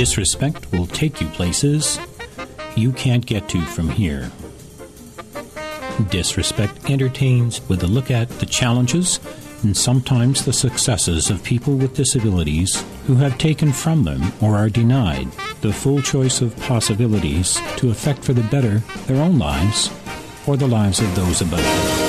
Disrespect will take you places you can't get to from here. Disrespect entertains with a look at the challenges and sometimes the successes of people with disabilities who have taken from them or are denied the full choice of possibilities to affect for the better their own lives or the lives of those about them.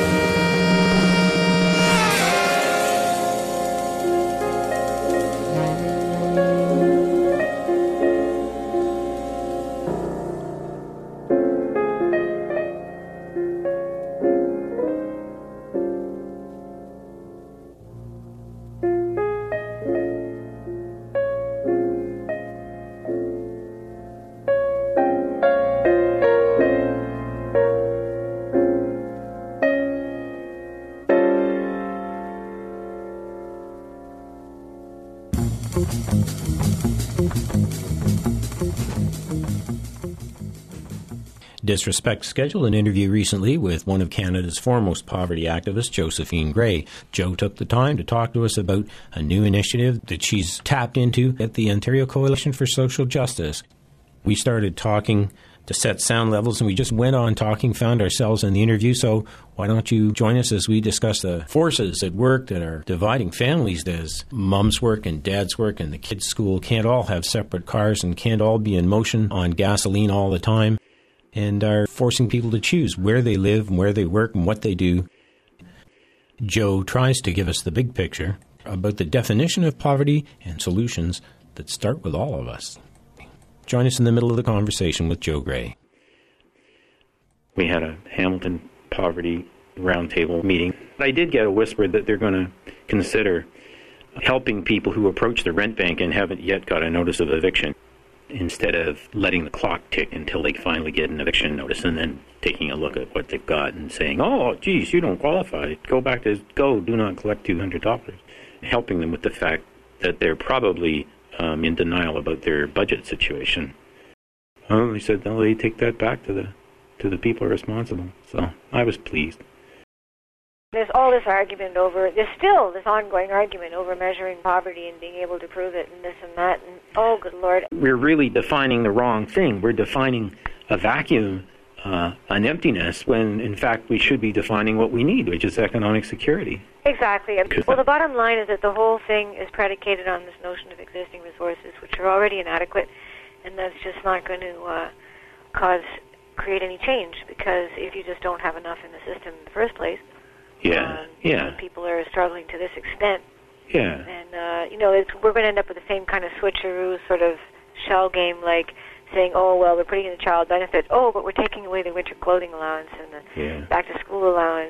Disrespect scheduled an interview recently with one of Canada's foremost poverty activists, Josephine Gray. Jo took the time to talk to us about a new initiative that she's tapped into at the Ontario Coalition for Social Justice. We started talking to set sound levels, and we just went on talking, found ourselves in the interview. So why don't you join us as we discuss the forces at work that are dividing families, as mom's work and dad's work and the kids' school can't all have separate cars and can't all be in motion on gasoline all the time, and are forcing people to choose where they live and where they work and what they do. Jo tries to give us the big picture about the definition of poverty and solutions that start with all of us. Join us in the middle of the conversation with Jo Gray. We had a Hamilton Poverty Roundtable meeting. I did get a whisper that they're going to consider helping people who approach the rent bank and haven't yet got a notice of eviction, instead of letting the clock tick until they finally get an eviction notice and then taking a look at what they've got and saying, oh, geez, you don't qualify. Go back to do not collect $200. Helping them with the fact that they're probably in denial about their budget situation. Oh, they said, no, they take that back to the people responsible. So I was pleased. There's all this argument over, there's still this ongoing argument over measuring poverty and being able to prove it and this and that, and oh, good Lord. We're really defining the wrong thing. We're defining a vacuum, an emptiness, when in fact we should be defining what we need, which is economic security. Exactly. Well, the bottom line is that the whole thing is predicated on this notion of existing resources, which are already inadequate, and that's just not going to create any change, because if you just don't have enough in the system in the first place, when people are struggling to this extent. Yeah. And, we're going to end up with the same kind of switcheroo sort of shell game, like saying, oh, well, we're putting in the child benefit. Oh, but we're taking away the winter clothing allowance and the back-to-school allowance.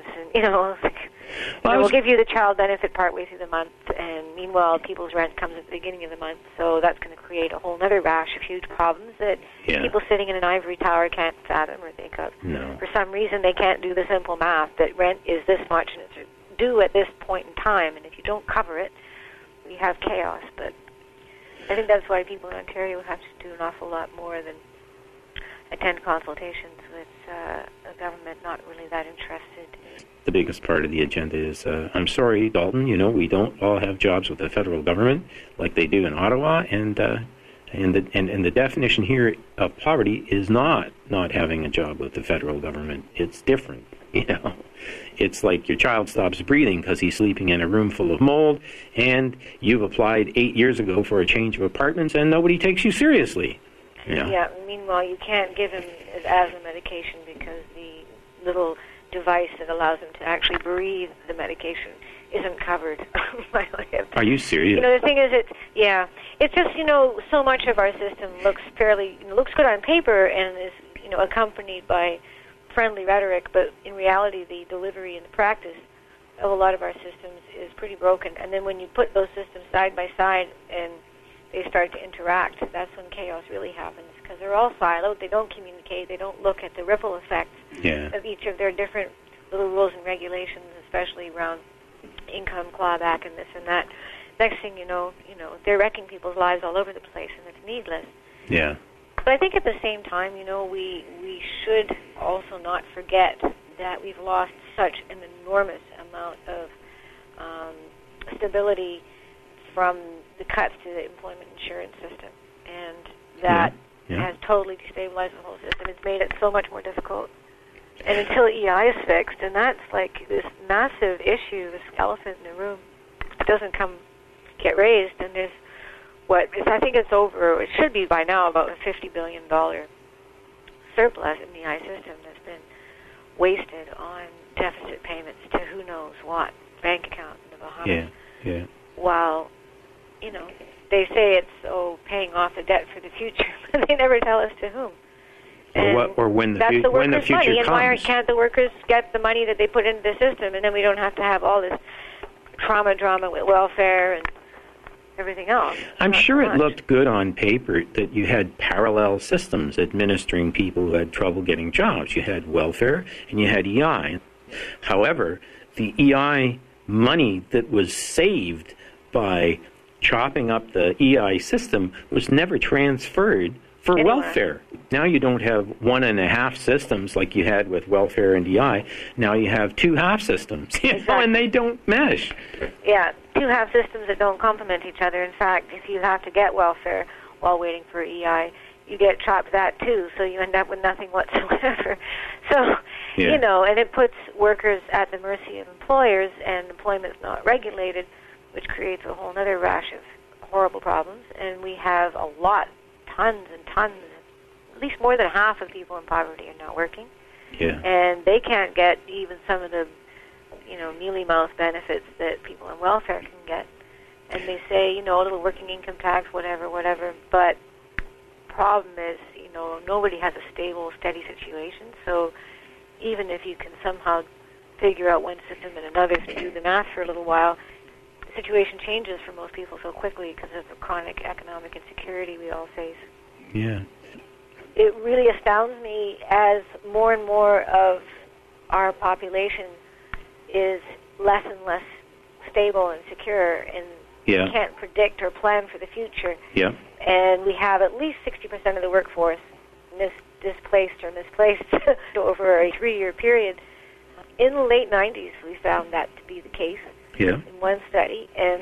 And, we'll give you the child benefit partway through the month, and meanwhile, people's rent comes at the beginning of the month. So that's going to create a whole other rash of huge problems that people sitting in an ivory tower can't fathom or think of. No. For some reason, they can't do the simple math that rent is this much and it's due at this point in time, and if you don't cover it, we have chaos. But I think that's why people in Ontario have to do an awful lot more than attend consultations with a government not really that interested. The biggest part of the agenda is, I'm sorry, Dalton, we don't all have jobs with the federal government like they do in Ottawa, and the definition here of poverty is not having a job with the federal government. It's different, It's like your child stops breathing because he's sleeping in a room full of mold, and you've applied 8 years ago for a change of apartments, and nobody takes you seriously. Yeah, meanwhile, you can't give him his asthma medication because the little device that allows him to actually breathe the medication isn't covered. Are you serious? The thing is, it's just, so much of our system looks good on paper and is, accompanied by friendly rhetoric, but in reality, the delivery and the practice of a lot of our systems is pretty broken. And then when you put those systems side by side and they start to interact, that's when chaos really happens, because they're all siloed, they don't communicate, they don't look at the ripple effects of each of their different little rules and regulations, especially around income clawback and this and that. Next thing you know, they're wrecking people's lives all over the place, and it's needless. Yeah. But I think at the same time, we should also not forget that we've lost such an enormous amount of stability from the cuts to the employment insurance system. and that Yeah. has totally destabilized the whole system. It's made it so much more difficult. And until EI is fixed, and that's like this massive issue, this elephant in the room, it doesn't get raised, and there's I think it's over, it should be by now, about a $50 billion surplus in the EI system that's been wasted on deficit payments to who knows what bank account in the Bahamas. Yeah. While, they say it's paying off the debt for the future, but they never tell us to whom. Or when the that's the when the workers' future money, comes. and why can't the workers get the money that they put into the system, and then we don't have to have all this drama with welfare and everything else? I'm Not sure so it much. looked good on paper that you had parallel systems administering people who had trouble getting jobs. You had welfare and you had EI. However, the EI money that was saved by chopping up the EI system was never transferred for Anywhere. welfare. Now you don't have 1.5 systems like you had with welfare and EI. Now you have 2 half systems, and they don't mesh. Yeah, 2 half systems that don't complement each other. In fact, if you have to get welfare while waiting for EI, you get chopped that too, so you end up with nothing whatsoever. So, and it puts workers at the mercy of employers, and employment's not regulated, which creates a whole other rash of horrible problems. And we have a lot, tons and tons, at least more than half of people in poverty are not working. Yeah. And they can't get even some of the, mealy-mouthed benefits that people on welfare can get. And they say, a little working income tax, whatever, but problem is, nobody has a stable, steady situation. So even if you can somehow figure out one system and another to do the math for a little while, the situation changes for most people so quickly because of the chronic economic insecurity we all face. Yeah. It really astounds me as more and more of our population is less and less stable and secure, and can't predict or plan for the future. Yeah. And we have at least 60% of the workforce displaced over a 3-year period. In the late 90s, we found that to be the case in one study. And,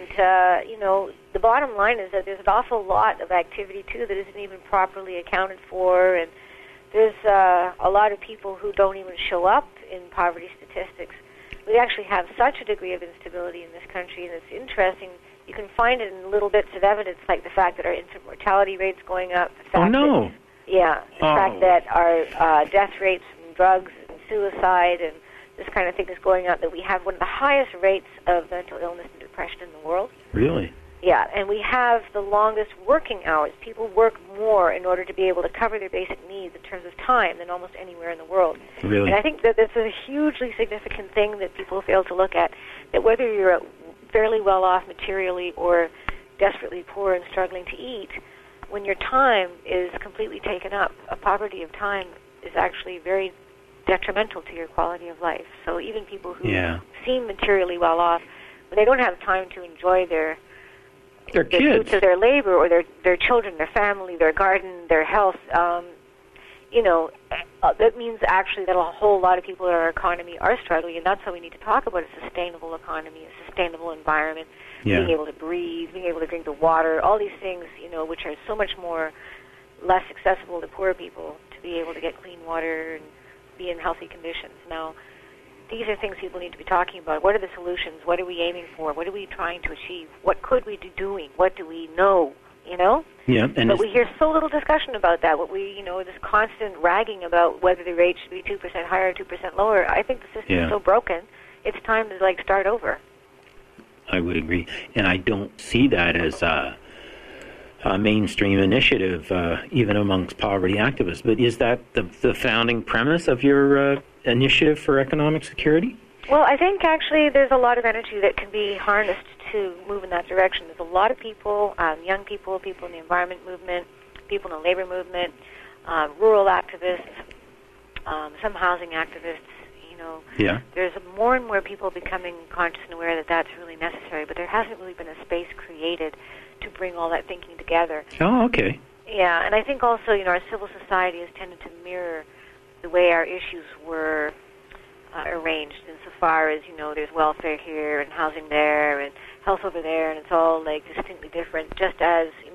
the bottom line is that there's an awful lot of activity, too, that isn't even properly accounted for. And there's a lot of people who don't even show up in poverty statistics. We actually have such a degree of instability in this country, and it's interesting. You can find it in little bits of evidence, like the fact that our infant mortality rate's going up. The fact the fact that our death rates from drugs and suicide and this kind of thing is going up, that we have one of the highest rates of mental illness and depression in the world. Really? Yeah, and we have the longest working hours. People work more in order to be able to cover their basic needs in terms of time than almost anywhere in the world. Really? And I think that that's a hugely significant thing that people fail to look at, that whether you're fairly well off materially or desperately poor and struggling to eat, when your time is completely taken up, a poverty of time is actually very detrimental to your quality of life. So even people who seem materially well off, but they don't have time to enjoy their kids, fruits of their labor, or their children, their family, their garden, their health, that means actually that a whole lot of people in our economy are struggling, and that's why we need to talk about a sustainable economy, a sustainable environment, being able to breathe, being able to drink the water, all these things, which are so much more less accessible to poor people, to be able to get clean water and be in healthy conditions. Now, these are things people need to be talking about. What are the solutions? What are we aiming for? What are we trying to achieve? What could we be doing? What do we know? Yeah, but we hear so little discussion about that. This constant ragging about whether the rate should be 2% higher or 2% lower. I think the system is so broken, it's time to start over. I would agree, and I don't see that as a mainstream initiative, even amongst poverty activists. But is that the founding premise of your initiative for economic security? Well, I think actually there's a lot of energy that can be harnessed to move in that direction. There's a lot of people, young people, people in the environment movement, people in the labor movement, rural activists, some housing activists. There's more and more people becoming conscious and aware that that's really necessary, but there hasn't really been a space created to bring all that thinking together. Oh, okay. Yeah, and I think also, our civil society has tended to mirror the way our issues were arranged, insofar as, there's welfare here and housing there and health over there, and it's all distinctly different, just as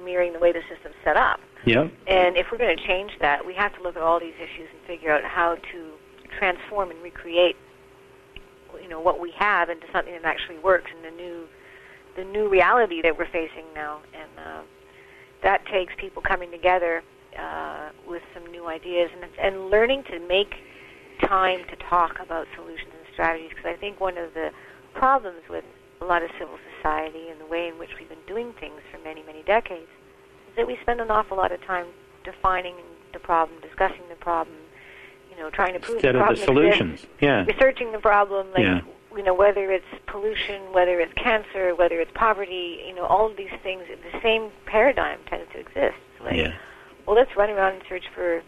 mirroring the way the system's set up. Yeah. And if we're going to change that, we have to look at all these issues and figure out how to transform and recreate, what we have into something that actually works in the new reality that we're facing now. And that takes people coming together with some new ideas and learning to make time to talk about solutions and strategies, because I think one of the problems with a lot of civil society and the way in which we've been doing things for many, many decades is that we spend an awful lot of time defining the problem, discussing the problem, trying to prove instead the problem of the solutions. exists, Yeah. researching the problem, whether it's pollution, whether it's cancer, whether it's poverty, all of these things, the same paradigm tends to exist. Well, let's run around and search for,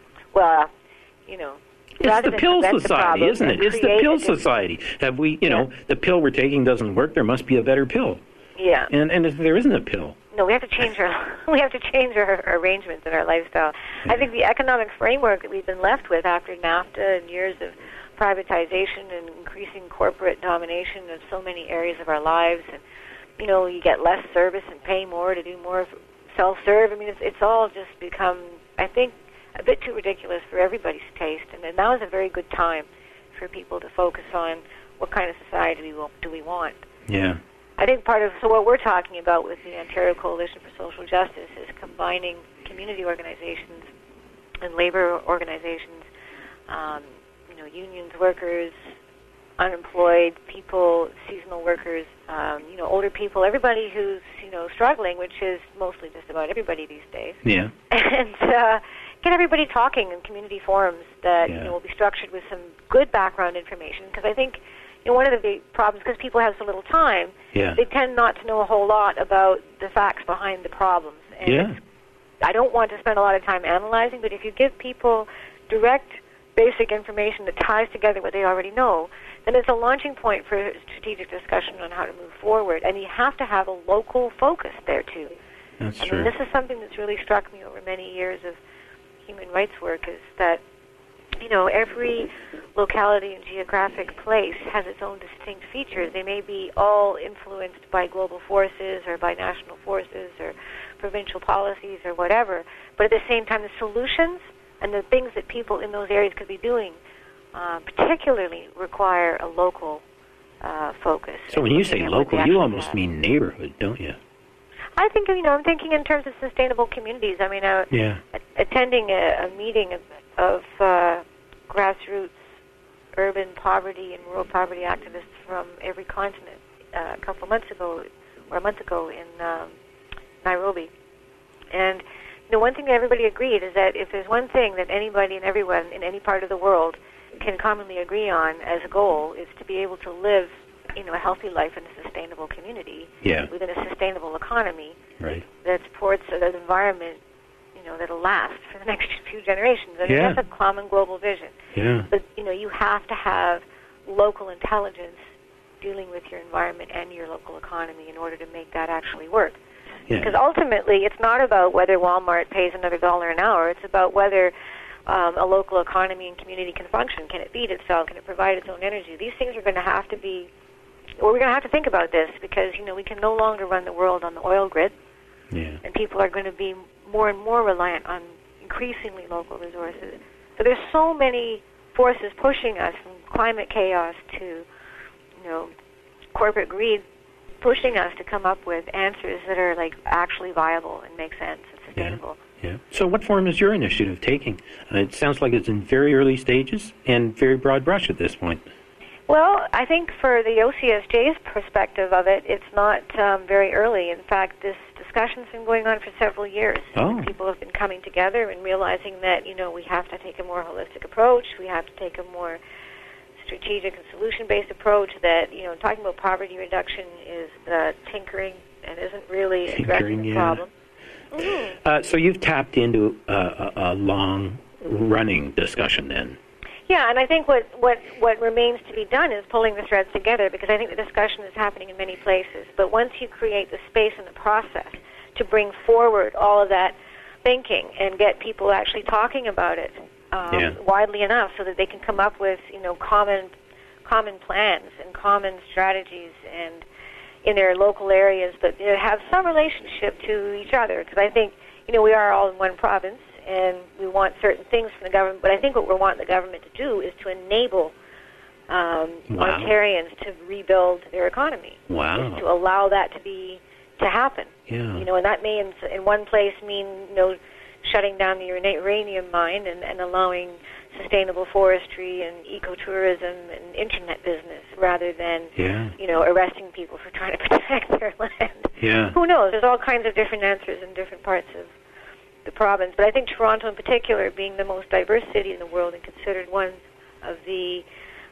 it's the pill society, isn't it? It's the pill society. Have we, the pill we're taking doesn't work, there must be a better pill. Yeah. And if there isn't a pill. No, we have to change our arrangements and our lifestyle. Yeah. I think the economic framework that we've been left with after NAFTA and years of privatization and increasing corporate domination of so many areas of our lives, and you get less service and pay more to do more self-serve. I mean, it's all just become, I think, a bit too ridiculous for everybody's taste. And now is a very good time for people to focus on what kind of society do we want. Yeah. I think so what we're talking about with the Ontario Coalition for Social Justice is combining community organizations and labor organizations, unions, workers, unemployed people, seasonal workers, older people, everybody who's, struggling, which is mostly just about everybody these days. Yeah. And get everybody talking in community forums that, will be structured with some good background information, because I think one of the big problems, because people have so little time, they tend not to know a whole lot about the facts behind the problems. And I don't want to spend a lot of time analyzing, but if you give people direct, basic information that ties together what they already know, then it's a launching point for strategic discussion on how to move forward. And you have to have a local focus there, too. That's true. I mean, this is something that's really struck me over many years of human rights work, is that every locality and geographic place has its own distinct features. They may be all influenced by global forces or by national forces or provincial policies or whatever, but at the same time, the solutions and the things that people in those areas could be doing particularly require a local focus. So when you say local, you almost mean neighborhood, don't you? I think, I'm thinking in terms of sustainable communities. I mean, attending a meeting of grassroots urban poverty and rural poverty activists from every continent a couple months ago, or a month ago in Nairobi. And one thing that everybody agreed is that if there's one thing that anybody and everyone in any part of the world can commonly agree on as a goal, is to be able to live a healthy life in a sustainable community within a sustainable economy that supports an environment that'll last for the next few generations. I mean, that's a common global vision. Yeah. But you have to have local intelligence dealing with your environment and your local economy in order to make that actually work. Because ultimately, it's not about whether Walmart pays another $1 an hour. It's about whether a local economy and community can function. Can it feed itself? Can it provide its own energy? These things are going to have to be, we're going to have to think about this, because, we can no longer run the world on the oil grid. Yeah. And people are going to be more and more reliant on increasingly local resources. So there's so many forces pushing us, from climate chaos to, corporate greed, pushing us to come up with answers that are actually viable and make sense and sustainable. Yeah. So what form is your initiative taking? It sounds like it's in very early stages and very broad brush at this point. Well, I think for the OCSJ's perspective of it, it's not very early. In fact, this discussion's been going on for several years. Oh. People have been coming together and realizing that, we have to take a more holistic approach. We have to take a more strategic and solution-based approach that, talking about poverty reduction is tinkering and isn't really addressing the problem. Mm-hmm. So you've tapped into a long-running discussion then. Yeah, and I think what remains to be done is pulling the threads together, because I think the discussion is happening in many places. But once you create the space and the process to bring forward all of that thinking and get people actually talking about it widely enough so that they can come up with, common plans and common strategies and, in their local areas, but have some relationship to each other. Because I think, we are all in one province, and we want certain things from the government. But I think what we want the government to do is to enable Ontarians to rebuild their economy. Wow. Is to allow that to happen. Yeah. And that may in one place mean shutting down the uranium mine and allowing sustainable forestry and ecotourism and internet business rather than arresting people for trying to protect their land. Yeah. Who knows? There's all kinds of different answers in different parts of the province. But I think Toronto in particular, being the most diverse city in the world and considered one of the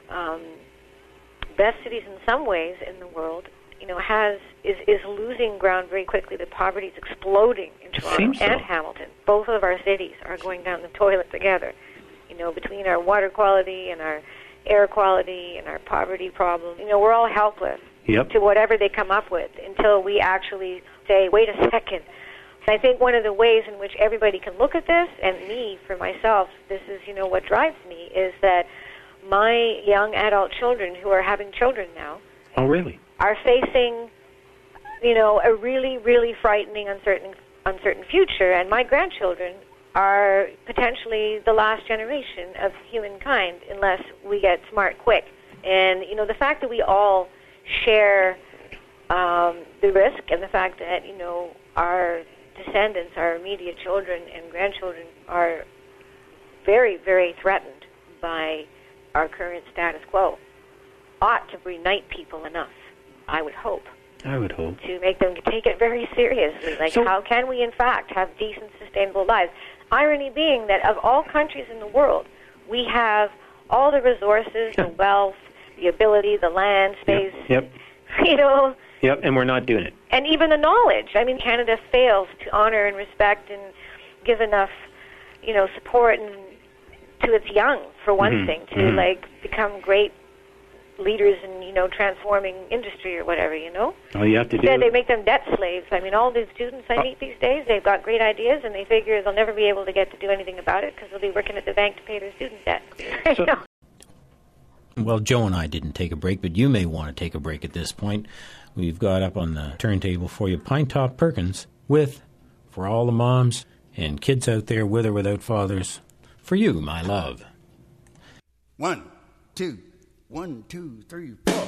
best cities in some ways in the world, is losing ground very quickly. The poverty is exploding in Toronto and Hamilton. Both of our cities are going down the toilet together. Between our water quality and our air quality and our poverty problem, we're all helpless to whatever they come up with until we actually say, wait a second. And I think one of the ways in which everybody can look at this, and me, for myself, this is, what drives me, is that my young adult children who are having children now are facing, a really, really frightening, uncertain future, and my grandchildren are potentially the last generation of humankind unless we get smart quick. And, the fact that we all share the risk and the fact that, our descendants, our immediate children and grandchildren are very, very threatened by our current status quo ought to unite people enough, I would hope. To make them take it very seriously. How can we, in fact, have decent, sustainable lives? Irony being that of all countries in the world, we have all the resources, the wealth, the ability, the land, space, and we're not doing it. And even the knowledge. I mean, Canada fails to honor and respect and give enough, support to its young, for one thing, to, become great leaders in, transforming industry or whatever, All you have to Instead, they make them debt slaves. I mean, all these students I meet these days, they've got great ideas, and they figure they'll never be able to get to do anything about it because they'll be working at the bank to pay their student debt. Well, Joe and I didn't take a break, but you may want to take a break at this point. We've got up on the turntable for you Pine Top Perkins with For All the Moms and Kids Out There With or Without Fathers, For You, My Love. 1, 2, 1, 2, 3, 4.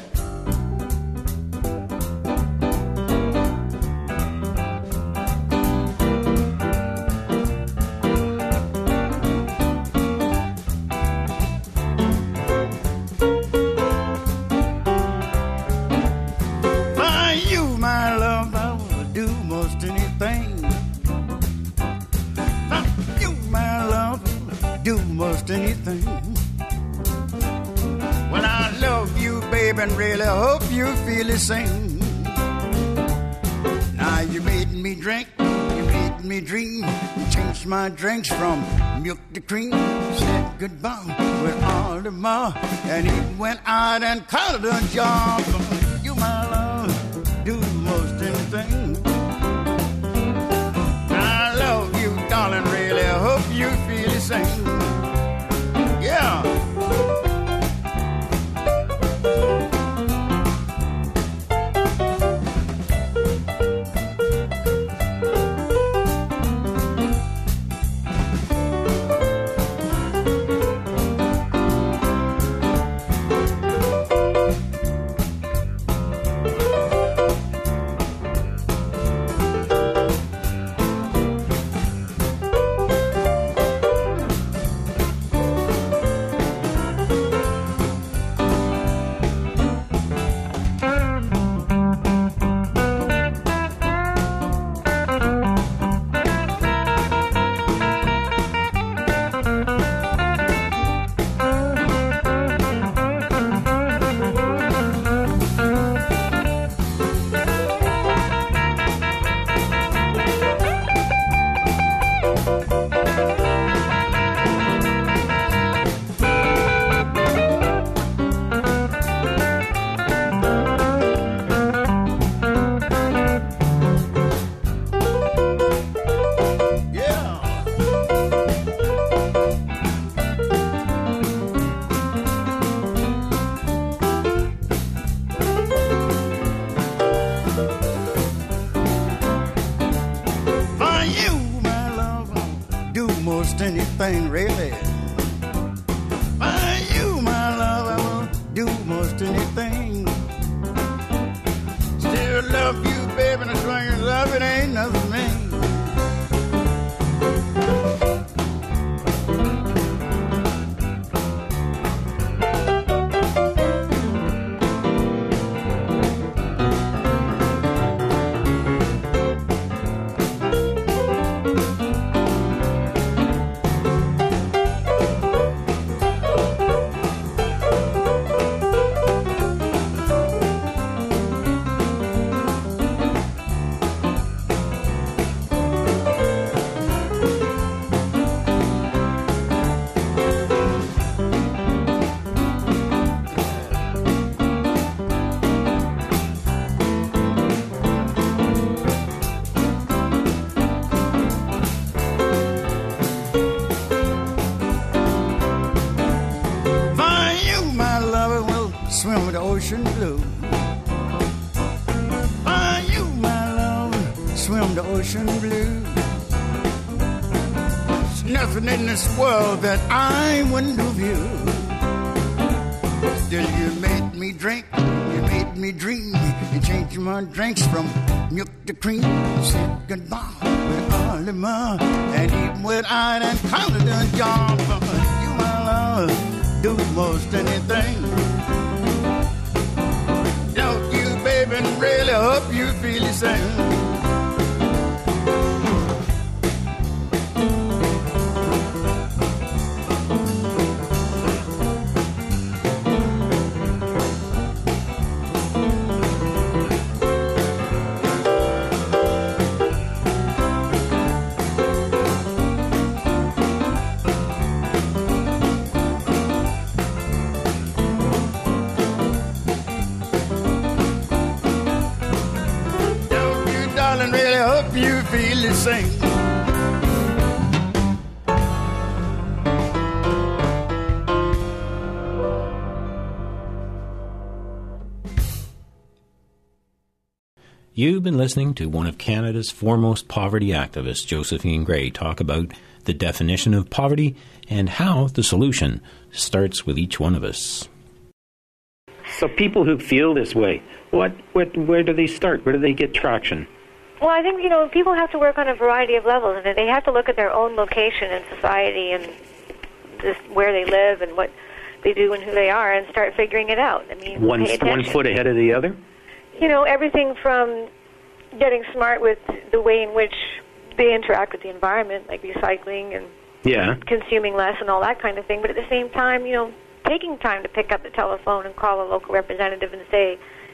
Anything. Well, I love you, baby, and really hope you feel the same. Now you made me drink, you made me dream, changed my drinks from milk to cream, said goodbye with all the more, and he went out and called a job. You, my love, do most anything. I love you, darling, really hope you feel the same. Yeah. most anything, really. For you, my love, I will do most anything. Still love you, baby, and I swear your love, it ain't nothing to me. Swim with the ocean blue. For you, my love, swim the ocean blue. There's nothing in this world that I wouldn't do for you. Still, you made me drink, you made me dream. You changed my drinks from milk to cream. You said goodbye with all the more, and even without and counted a job. For you, my love, do most anything. Don't you, baby, and really hope you feel the same. And really hope you feel the same. You've been listening to one of Canada's foremost poverty activists, Josephine Gray, talk about the definition of poverty and how the solution starts with each one of us. So people who feel this way, where do they start? Where do they get traction? Well, I think, people have to work on a variety of levels, and they have to look at their own location in society and just where they live and what they do and who they are and start figuring it out. I mean, one foot ahead of the other? Everything from getting smart with the way in which they interact with the environment, like recycling and consuming less and all that kind of thing, but at the same time, taking time to pick up the telephone and call a local representative and say,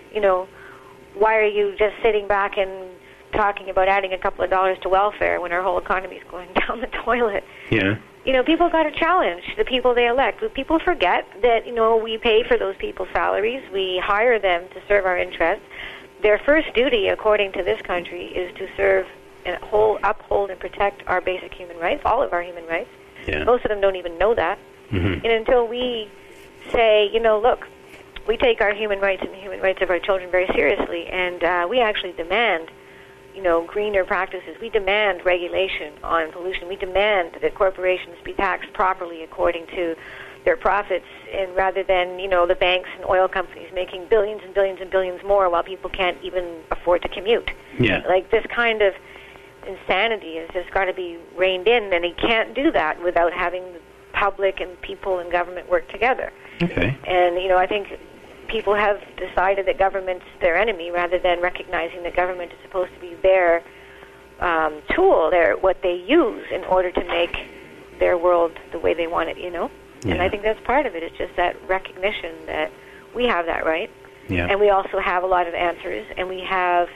why are you just sitting back and talking about adding a couple of dollars to welfare when our whole economy is going down the toilet? Yeah. People got to challenge the people they elect. People forget that, we pay for those people's salaries. We hire them to serve our interests. Their first duty, according to this country, is to serve and uphold and protect our basic human rights, all of our human rights. Yeah. Most of them don't even know that. Mm-hmm. And until we say, look, we take our human rights and the human rights of our children very seriously, and we actually demand greener practices. We demand regulation on pollution. We demand that corporations be taxed properly according to their profits, and rather than, the banks and oil companies making billions and billions and billions more while people can't even afford to commute. Yeah. Like, this kind of insanity has just got to be reined in, and you can't do that without having the public and people and government work together. Okay. And, I think people have decided that government's their enemy rather than recognizing that government is supposed to be their tool, what they use in order to make their world the way they want it, Yeah. And I think that's part of it. It's just that recognition that we have that right. Yeah. And we also have a lot of answers, and we have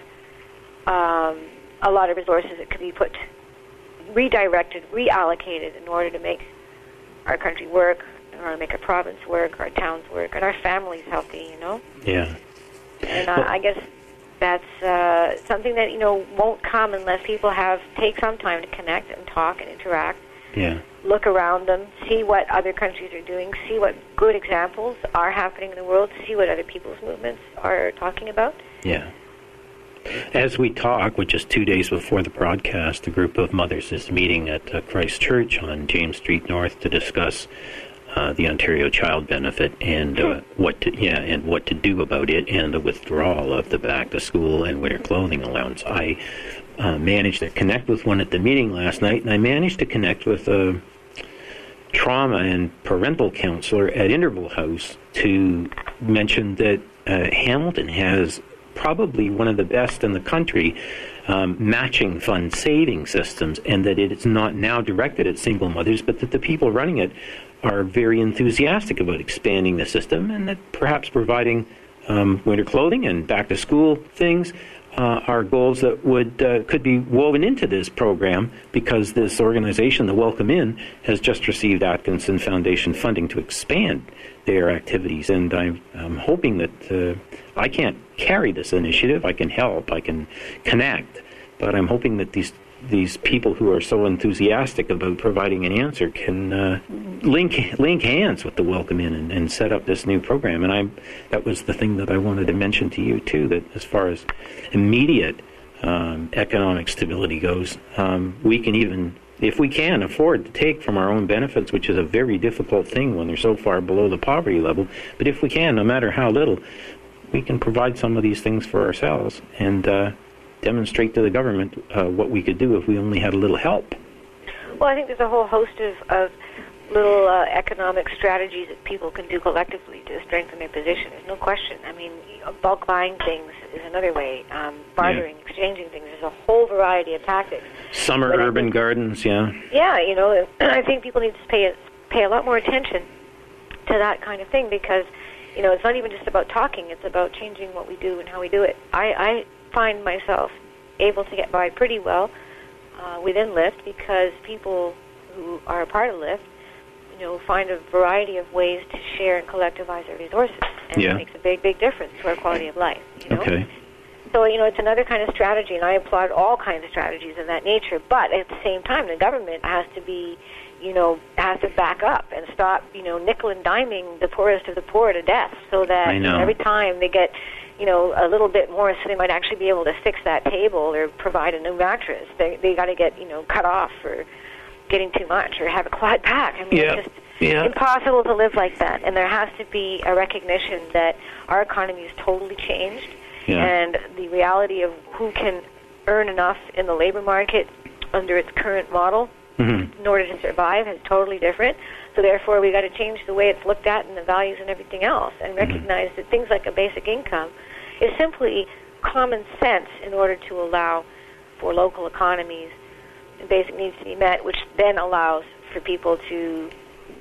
a lot of resources that could be redirected, reallocated in order to make our country work, in order to make our province work, our towns work, and our families healthy, Yeah. And I guess that's something that, won't come unless people take some time to connect and talk and interact. Yeah. Look around them, see what other countries are doing, see what good examples are happening in the world, see what other people's movements are talking about. Yeah. As we talk, which is 2 days before the broadcast, a group of mothers is meeting at Christ Church on James Street North to discuss the Ontario Child Benefit and what to do about it, and the withdrawal of the back to school and winter clothing allowance. I managed to connect with one at the meeting last night, and I managed to connect with a trauma and parental counselor at Interval House to mention that Hamilton has probably one of the best in the country matching fund saving systems, and that it's not now directed at single mothers, but that the people running it are very enthusiastic about expanding the system, and that perhaps providing winter clothing and back to school things are goals that could be woven into this program, because this organization, the Welcome In, has just received Atkinson Foundation funding to expand their activities. And I'm hoping that I can't carry this initiative. I can help, I can connect, but I'm hoping that these people who are so enthusiastic about providing an answer can link hands with the Welcome In and set up this new program. And that was the thing that I wanted to mention to you too, that as far as immediate economic stability goes, we can even, if we can, afford to take from our own benefits, which is a very difficult thing when they're so far below the poverty level. But if we can, no matter how little, we can provide some of these things for ourselves and demonstrate to the government what we could do if we only had a little help. Well, I think there's a whole host of little economic strategies that people can do collectively to strengthen their position. There's no question. I mean, bulk buying things is another way. Bartering, exchanging things. There's a whole variety of tactics. Summer urban gardens, yeah. Yeah, I think people need to pay a lot more attention to that kind of thing, because, it's not even just about talking. It's about changing what we do and how we do it. I find myself able to get by pretty well within LIFT, because people who are a part of LIFT, find a variety of ways to share and collectivize our resources, and it makes a big, big difference to our quality of life. Okay. So, it's another kind of strategy, and I applaud all kinds of strategies of that nature, but at the same time, the government has to be, has to back up and stop, nickel and diming the poorest of the poor to death, so that every time they get a little bit more, so they might actually be able to fix that table or provide a new mattress. They got to get, cut off for getting too much or have a quad pack. I mean, it's just impossible to live like that. And there has to be a recognition that our economy has totally changed, and the reality of who can earn enough in the labor market under its current model in order to survive is totally different. So therefore, we got to change the way it's looked at and the values and everything else, and recognize that things like a basic income is simply common sense in order to allow for local economies and basic needs to be met, which then allows for people to,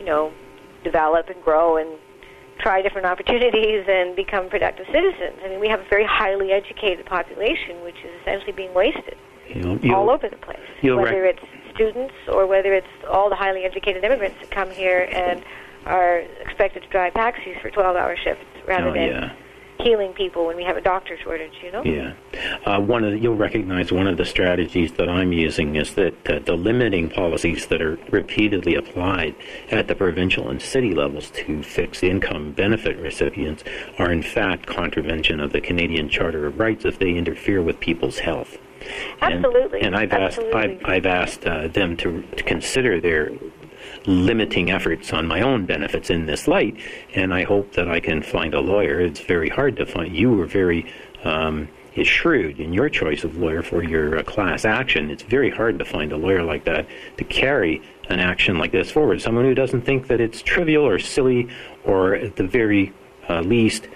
develop and grow and try different opportunities and become productive citizens. I mean, we have a very highly educated population, which is essentially being wasted all over the place, whether it's students or whether it's all the highly educated immigrants that come here and are expected to drive taxis for 12-hour shifts rather than healing people when we have a doctor shortage, Yeah. You'll recognize one of the strategies that I'm using is that the limiting policies that are repeatedly applied at the provincial and city levels to fixed income benefit recipients are in fact contravention of the Canadian Charter of Rights if they interfere with people's health. Absolutely. And I've asked them to consider their limiting efforts on my own benefits in this light, and I hope that I can find a lawyer. It's very hard to find. You were very shrewd in your choice of lawyer for your class action. It's very hard to find a lawyer like that to carry an action like this forward. Someone who doesn't think that it's trivial or silly or at the very least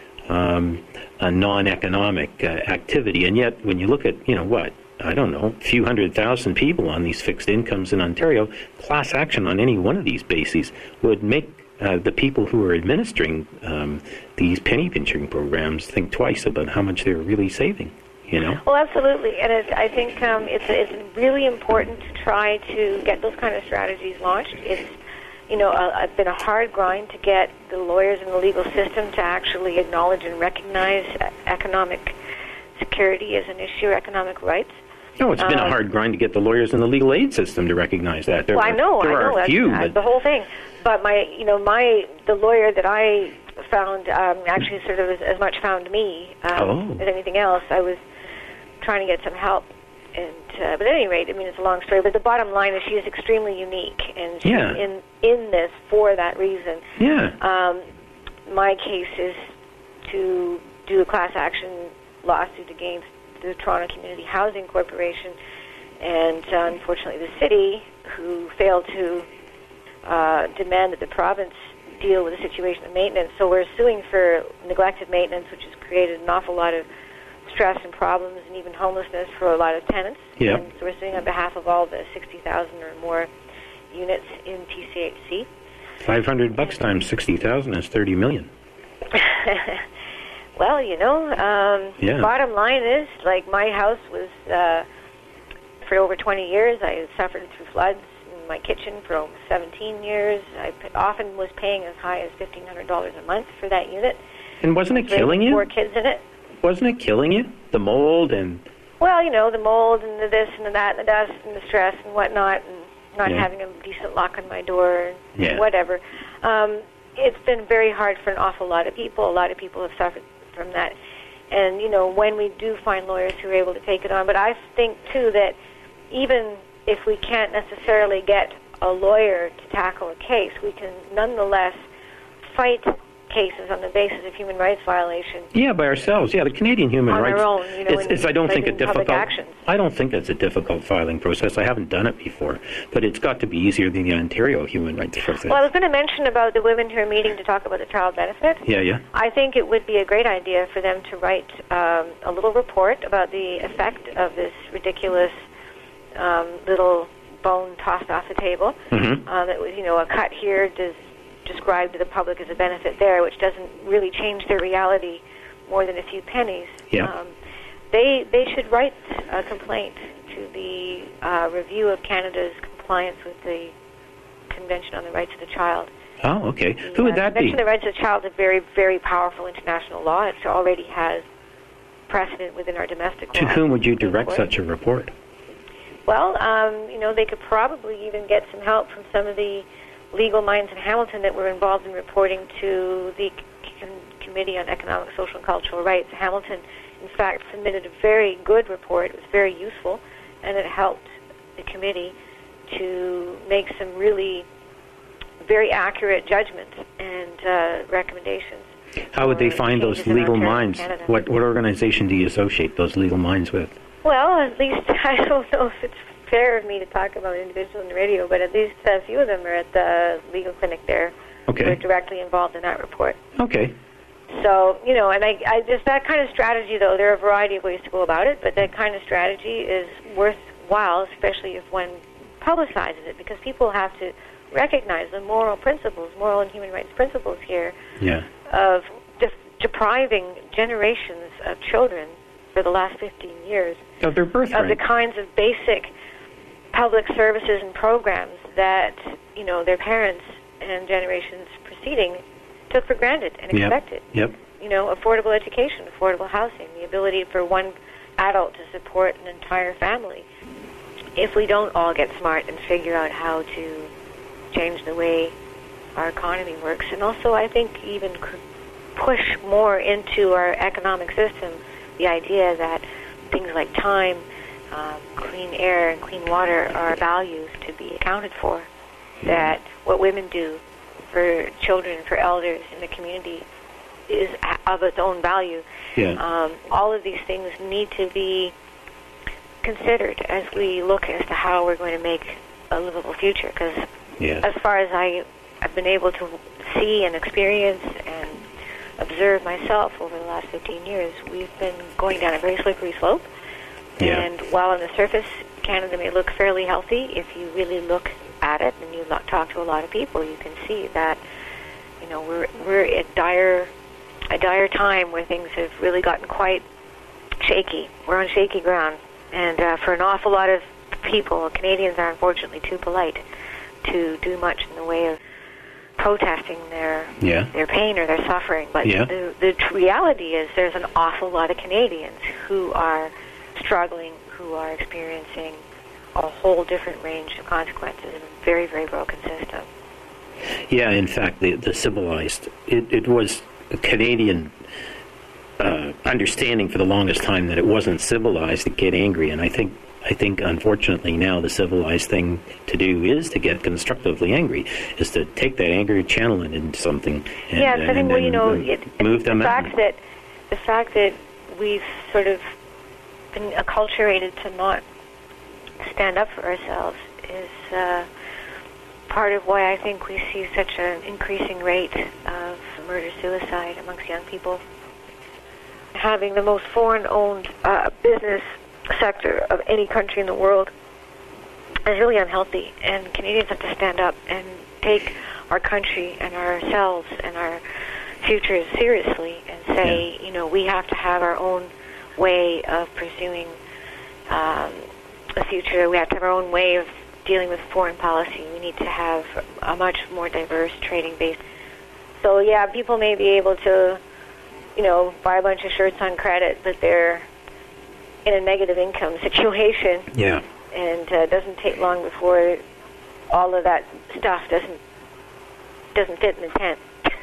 a non-economic activity. And yet when you look at, a few 100,000 people on these fixed incomes in Ontario, class action on any one of these bases would make the people who are administering these penny pinching programs think twice about how much they're really saving. Well, absolutely, and I think it's really important to try to get those kind of strategies launched. It's it's been a hard grind to get the lawyers in the legal system to actually acknowledge and recognize economic security as an issue, economic rights. No, it's been a hard grind to get the lawyers in the legal aid system to recognize that. There are a few, that's the whole thing. But the lawyer that I found actually sort of as much found me as anything else. I was trying to get some help. And but at any rate, I mean, it's a long story. But the bottom line is she is extremely unique, and she's in this for that reason. Yeah. My case is to do a class action lawsuit against the Toronto Community Housing Corporation, and unfortunately the city, who failed to demand that the province deal with the situation of maintenance. So we're suing for neglected maintenance, which has created an awful lot of stress and problems and even homelessness for a lot of tenants. Yeah. And so we're suing on behalf of all the 60,000 or more units in TCHC. $500 times 60,000 is $30 million. Well, you know, bottom line is, like, my house was, for over 20 years, I suffered through floods in my kitchen for over 17 years. I often was paying as high as $1,500 a month for that unit. And wasn't it killing you? 4 kids in it. Wasn't it killing you? The mold and... Well, you know, the mold and the this and the that and the dust and the stress and whatnot, and not having a decent lock on my door and whatever. It's been very hard for an awful lot of people. A lot of people have suffered from that. And, you know, when we do find lawyers who are able to take it on, but I think, too, that even if we can't necessarily get a lawyer to tackle a case, we can nonetheless fight cases on the basis of human rights violation. Yeah, by ourselves. Yeah, the Canadian human rights. On our own, you know, I don't think a difficult. Actions. I don't think it's a difficult filing process. I haven't done it before, but it's got to be easier than the Ontario human rights process. Well, I was going to mention about the women who are meeting to talk about the child benefit. Yeah. I think it would be a great idea for them to write a little report about the effect of this ridiculous little bone tossed off the table. Mm-hmm. That was, you know, a cut here described to the public as a benefit there, which doesn't really change their reality more than a few pennies. Yeah. They should write a complaint to the Review of Canada's compliance with the Convention on the Rights of the Child. Oh, okay. Who would that be? The Convention on the Rights of the Child is a very, very powerful international law. It already has precedent within our domestic law. To whom would you direct such a report? Well, you know, they could probably even get some help from some of the legal minds in Hamilton that were involved in reporting to the Committee on Economic, Social, and Cultural Rights. Hamilton, in fact, submitted a very good report. It was very useful, and it helped the committee to make some really very accurate judgments and recommendations. How would they find those legal minds? What organization do you associate those legal minds with? Well, at least I don't know if it's fair of me to talk about individuals on the radio, but at least a few of them are at the legal clinic there. Okay. Who are directly involved in that report. Okay. So, you know, and I just, that kind of strategy, though, there are a variety of ways to go about it, but that kind of strategy is worthwhile, especially if one publicizes it, because people have to recognize the moral principles, moral and human rights principles here, of depriving generations of children for the last 15 years of their birthright, of the kinds of basic public services and programs that, you know, their parents and generations preceding took for granted and expected. Yep. You know, affordable education, affordable housing, the ability for one adult to support an entire family. If we don't all get smart and figure out how to change the way our economy works, and also I think even push more into our economic system the idea that things like time, clean air, and clean water are values to be accounted for, that what women do for children, for elders in the community is of its own value. Yeah. All of these things need to be considered as we look as to how we're going to make a livable future, because as far as I've been able to see and experience and observe myself over the last 15 years, we've been going down a very slippery slope. Yeah. And while on the surface, Canada may look fairly healthy, if you really look at it and you talk to a lot of people, you can see that, you know, we're at a dire time where things have really gotten quite shaky. We're on shaky ground. And for an awful lot of people, Canadians are unfortunately too polite to do much in the way of protesting their pain or their suffering. But the reality is there's an awful lot of Canadians who are struggling, who are experiencing a whole different range of consequences in a very, very broken system. Yeah, in fact, the civilized, it was a Canadian understanding for the longest time that it wasn't civilized to get angry, and I think unfortunately now the civilized thing to do is to get constructively angry, is to take that anger, channel it into something, and, I think move them out. The fact that we've sort of been acculturated to not stand up for ourselves is part of why I think we see such an increasing rate of murder-suicide amongst young people. Having the most foreign-owned business sector of any country in the world is really unhealthy, and Canadians have to stand up and take our country and ourselves and our futures seriously and say, we have to have our own way of pursuing a future. We have to have our own way of dealing with foreign policy. We need to have a much more diverse trading base. So, yeah, people may be able to, buy a bunch of shirts on credit, but they're in a negative income situation. Yeah. And it doesn't take long before all of that stuff doesn't fit in the tent.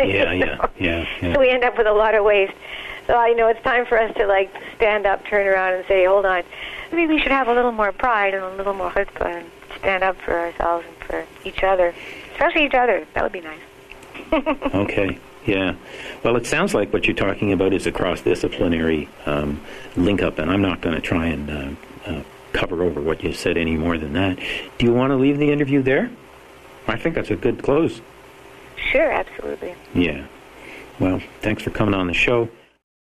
Yeah. So we end up with a lot of waste. So it's time for us to stand up, turn around, and say, hold on, maybe we should have a little more pride and a little more chutzpah and stand up for ourselves and for each other, especially each other. That would be nice. Okay. Yeah. Well, it sounds like what you're talking about is a cross-disciplinary link-up, and I'm not going to try and cover over what you said any more than that. Do you want to leave the interview there? I think that's a good close. Sure, absolutely. Yeah. Well, thanks for coming on the show.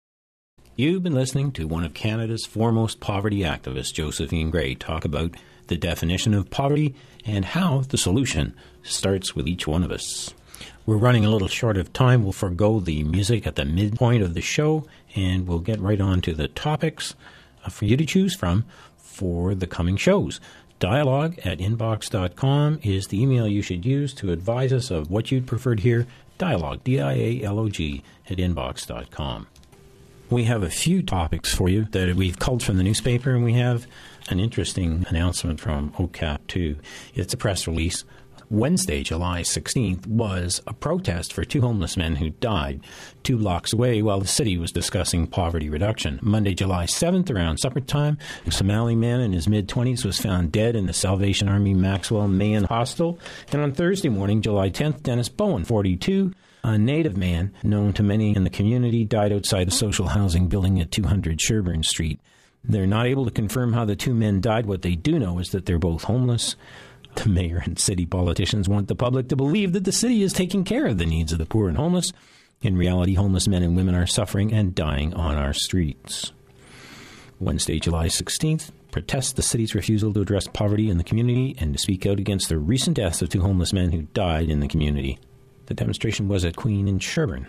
You've been listening to one of Canada's foremost poverty activists, Josephine Gray, talk about the definition of poverty and how the solution starts with each one of us. We're running a little short of time. We'll forgo the music at the midpoint of the show, and we'll get right on to the topics for you to choose from for the coming shows. Dialogue@inbox.com is the email you should use to advise us of what you'd prefer to hear. Dialogue, DIALOG, @inbox.com. We have a few topics for you that we've culled from the newspaper, and we have an interesting announcement from OCAP, too. It's a press release. Wednesday, July 16th, was a protest for two homeless men who died 2 blocks away while the city was discussing poverty reduction. Monday, July 7th, around supper time, a Somali man in his mid-20s was found dead in the Salvation Army Maxwell Mayan Hostel. And on Thursday morning, July 10th, Dennis Bowen, 42, a native man known to many in the community, died outside a social housing building at 200 Sherburne Street. They're not able to confirm how the two men died. What they do know is that they're both homeless. The mayor and city politicians want the public to believe that the city is taking care of the needs of the poor and homeless. In reality, homeless men and women are suffering and dying on our streets. Wednesday, July 16th, protests the city's refusal to address poverty in the community and to speak out against the recent deaths of 2 homeless men who died in the community. The demonstration was at Queen and Sherburne.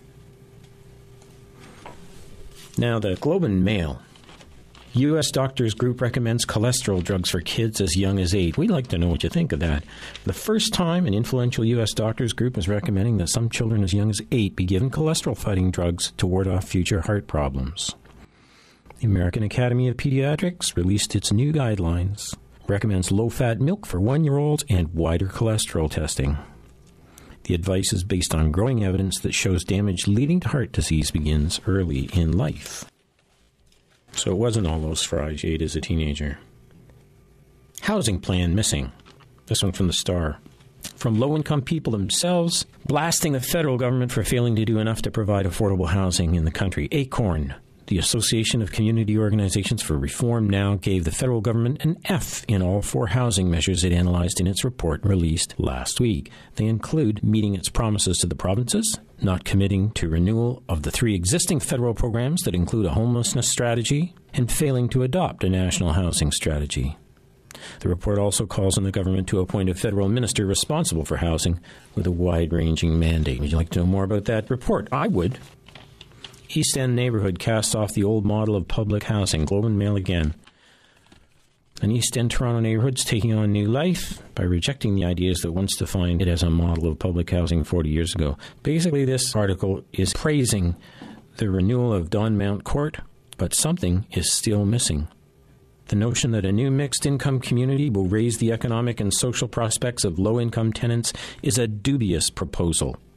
Now, the Globe and Mail. U.S. Doctors Group recommends cholesterol drugs for kids as young as 8. We'd like to know what you think of that. The first time an influential U.S. Doctors Group is recommending that some children as young as 8 be given cholesterol-fighting drugs to ward off future heart problems. The American Academy of Pediatrics released its new guidelines, recommends low-fat milk for 1-year-olds and wider cholesterol testing. The advice is based on growing evidence that shows damage leading to heart disease begins early in life. So it wasn't all those fries you ate as a teenager. Housing plan missing. This one from the Star. From low-income people themselves, blasting the federal government for failing to do enough to provide affordable housing in the country. ACORN, the Association of Community Organizations for Reform, now gave the federal government an F in all 4 housing measures it analyzed in its report released last week. They include meeting its promises to the provinces, not committing to renewal of the 3 existing federal programs that include a homelessness strategy, and failing to adopt a national housing strategy. The report also calls on the government to appoint a federal minister responsible for housing with a wide-ranging mandate. Would you like to know more about that report? I would. East End neighborhood casts off the old model of public housing. Globe and Mail again. An East End Toronto neighborhood is taking on new life by rejecting the ideas that once defined it as a model of public housing 40 years ago. Basically, this article is praising the renewal of Don Mount Court, but something is still missing. The notion that a new mixed-income community will raise the economic and social prospects of low-income tenants is a dubious proposal.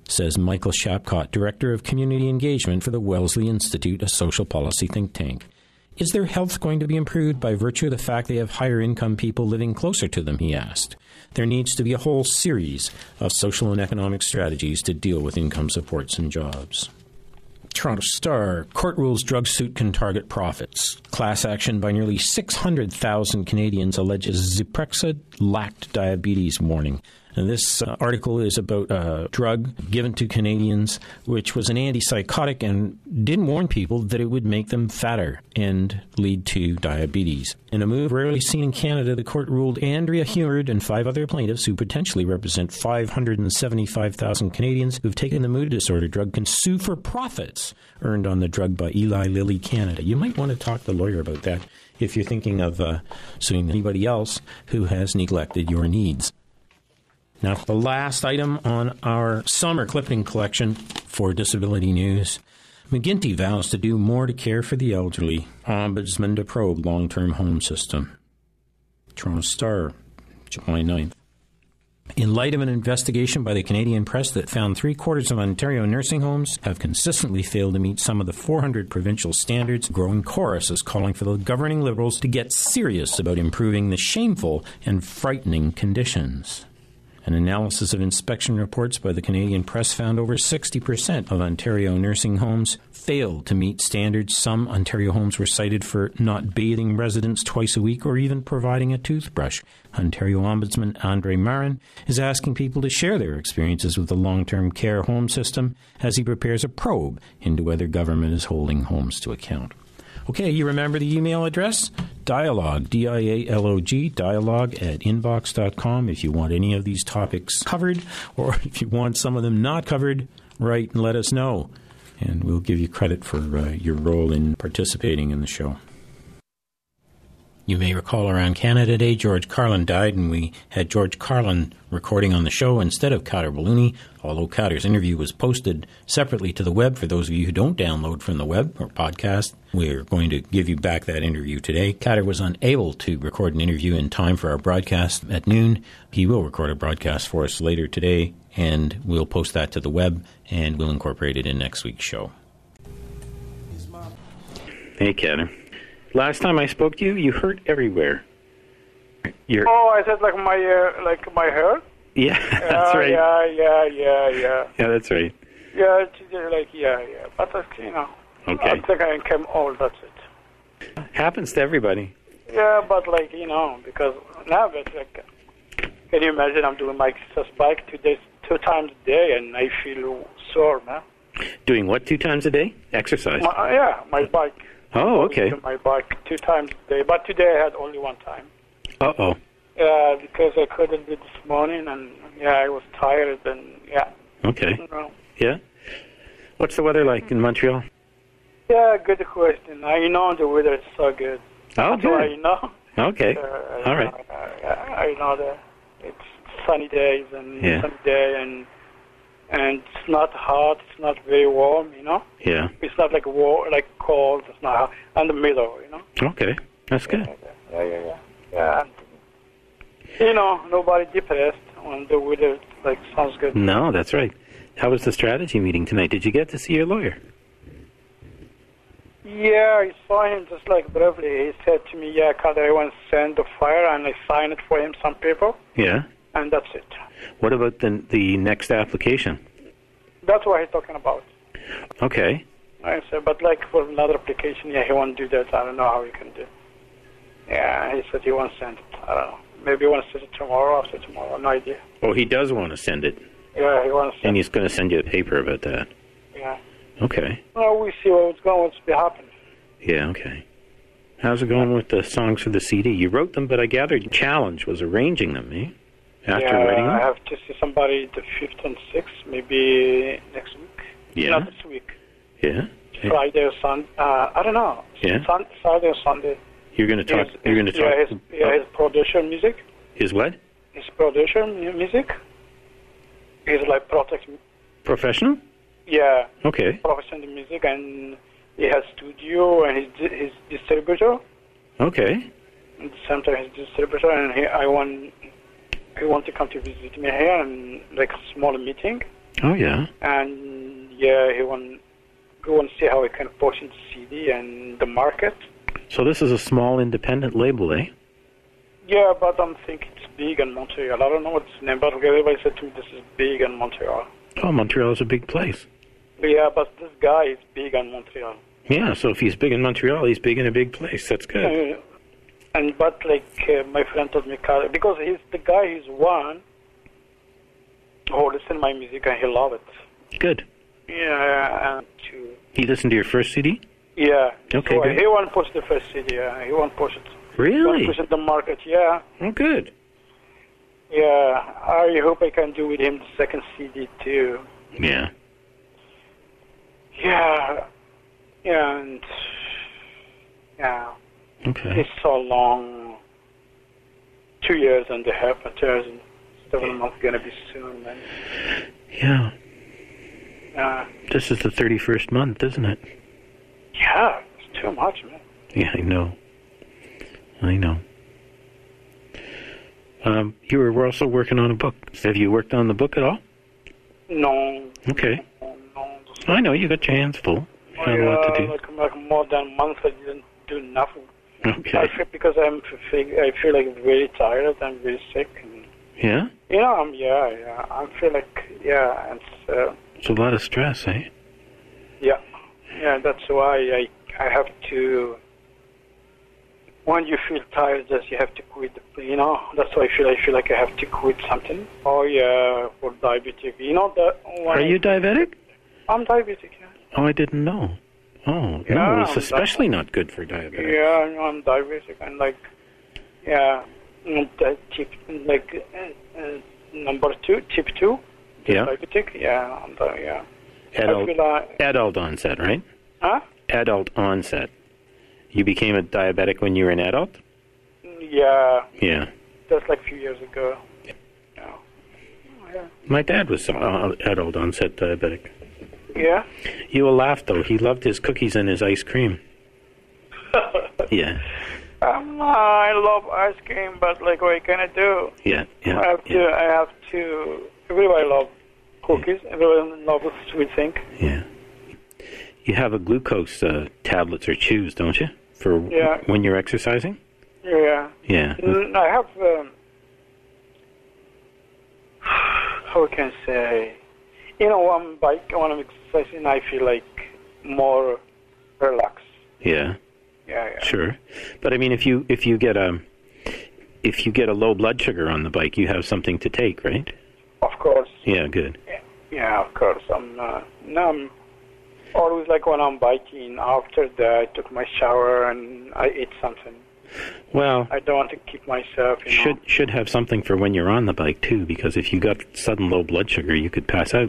says Michael Shapcott, Director of Community Engagement for the Wellesley Institute, a social policy think tank. Is their health going to be improved by virtue of the fact they have higher income people living closer to them, he asked. There needs to be a whole series of social and economic strategies to deal with income supports and jobs. Toronto Star, court rules drug suit can target profits. Class action by nearly 600,000 Canadians alleges Zyprexa lacked diabetes warning. And this article is about a drug given to Canadians, which was an antipsychotic and didn't warn people that it would make them fatter and lead to diabetes. In a move rarely seen in Canada, the court ruled Andrea Heward and 5 other plaintiffs, who potentially represent 575,000 Canadians who've taken the mood disorder drug, can sue for profits earned on the drug by Eli Lilly Canada. You might want to talk to the lawyer about that if you're thinking of suing anybody else who has neglected your needs. Now, the last item on our summer clipping collection for Disability News. McGuinty vows to do more to care for the elderly. Ombudsman to probe long-term home system. Toronto Star, July 9th. In light of an investigation by the Canadian Press that found 3/4 of Ontario nursing homes have consistently failed to meet some of the 400 provincial standards, growing chorus is calling for the governing Liberals to get serious about improving the shameful and frightening conditions. An analysis of inspection reports by the Canadian Press found over 60% of Ontario nursing homes failed to meet standards. Some Ontario homes were cited for not bathing residents twice a week or even providing a toothbrush. Ontario Ombudsman Andre Marin is asking people to share their experiences with the long-term care home system as he prepares a probe into whether government is holding homes to account. Okay, you remember the email address? Dialogue, D-I-A-L-O-G, dialogue@inbox.com. If you want any of these topics covered, or if you want some of them not covered, write and let us know. And we'll give you credit for your role in participating in the show. You may recall around Canada Day, George Carlin died, and we had George Carlin recording on the show instead of Kader Balouni, although Kader's interview was posted separately to the web. For those of you who don't download from the web or podcast, we're going to give you back that interview today. Kader was unable to record an interview in time for our broadcast at noon. He will record a broadcast for us later today, and we'll post that to the web, and we'll incorporate it in next week's show. Hey, Kader. Last time I spoke to you, you hurt everywhere. I said like my hair. Yeah, that's right. Yeah, that's right. Yeah, but Okay. I think I came old. That's it. Happens to everybody. Yeah, but because now it's can you imagine? I'm doing my exercise bike 2 times a day, and I feel sore, man. Doing what 2 times a day? Exercise. My bike. Oh, okay. My bike 2 times a day, but today I had only 1 time. Uh-oh. Yeah, because I couldn't do it this morning, and I was tired, and Okay. Yeah. What's the weather like in Montreal? Yeah, good question. The weather is so good. Oh, good. Okay. All right. I know that it's sunny days and sunny day, and it's not hot. It's not very warm. Yeah. It's not like cold. It's not hot. In the middle. Okay, that's good. Yeah. Nobody depressed when the weather sounds good. No, that's right. How was the strategy meeting tonight? Did you get to see your lawyer? Yeah, I saw him just briefly. He said to me, Kader, I want to send the file, and I signed it for him, some people. Yeah. And that's it. What about the next application? That's what he's talking about. Okay. I said, but for another application, he won't do that. I don't know how he can do it. Yeah, he said he won't send it. I don't know. Maybe he wants to send it tomorrow, after tomorrow. No idea. Oh, he does want to send it. Yeah, he wants to send it. And he's going to send you a paper about that. Yeah. Okay. Well, we see what's be happening. Yeah, okay. How's it going with the songs for the CD? You wrote them, but I gathered your challenge was arranging them, eh? After writing them? I have to see somebody the 5th and 6th, maybe next week. Yeah. Not this week. Yeah. Friday or Sunday. I don't know. Yeah. Friday or Sunday. You're going to talk. His producer music. His what? His producer music. He's professional. Yeah. Okay. Professional music, and he has studio and his distributor. Okay. And sometimes his distributor, and he want to come to visit me here and a small meeting. Oh, yeah. And yeah, he want to see how he can push into CD and the market. So this is a small independent label, eh? Yeah, but I'm thinking it's big in Montreal. I don't know what's the name, but everybody said to me this is big in Montreal. Oh, Montreal is a big place. Yeah, but this guy is big in Montreal. Yeah, so if he's big in Montreal, he's big in a big place. That's good. But my friend told me, because he's the guy who's one who listen my music and he love it. Good. Yeah, and He listened to your first CD? yeah. Okay, so good. he won't push the first CD. He won't push it. He Really? won't push it the market. Yeah. Oh, good. Yeah. I hope I can do with him the second CD too. Yeah. Yeah. Yeah, and yeah. Okay. It's so long. 2 years and a half, 2 years and 7 months gonna be soon, man. Yeah. Yeah. This is the 31st month, isn't it? Yeah, it's too much, man. Yeah, I know. I know. You were also working on a book. Have you worked on the book at all? No. Okay. No. I know, you got your hands full. You have a lot to do. Like more than a month, I didn't do nothing. Okay. I feel because I feel like very tired. I'm very sick. And, Yeah? I feel like and It's a lot of stress, eh? yeah. That's why I have to. When you feel tired, just you have to quit. That's why I feel like I have to quit something. Oh yeah, for diabetic. Are you diabetic? I'm diabetic. Yeah. Oh, I didn't know. Oh, Yeah, no, it's I'm especially not good for diabetics. Yeah, I'm diabetic and number 2, type 2. Yeah. Diabetic. Yeah, yeah. Adult, I feel like, adult onset, right? huh? Adult onset. You became a diabetic when you were an adult? Yeah, Yeah. just like a few years ago. Yeah. My dad was adult onset diabetic. Yeah. You will laugh, though. He loved his cookies and his ice cream. Yeah. I love ice cream, but what can I do? Yeah. I have to. Everybody loves cookies. Everyone loves sweet thing. Yeah. You have a glucose tablets or chews, don't you? For when you're exercising? Yeah. Yeah. I have. How can I say? On bike, when I'm exercising, I feel like more relaxed. Yeah. Yeah. Sure. But I mean, if you get a low blood sugar on the bike, you have something to take, right? Of course. Yeah. Good. Yeah, of course. I'm always when I'm biking. After that, I took my shower and I ate something. Well, I don't want to keep myself. Should have something for when you're on the bike too, because if you got sudden low blood sugar, you could pass out.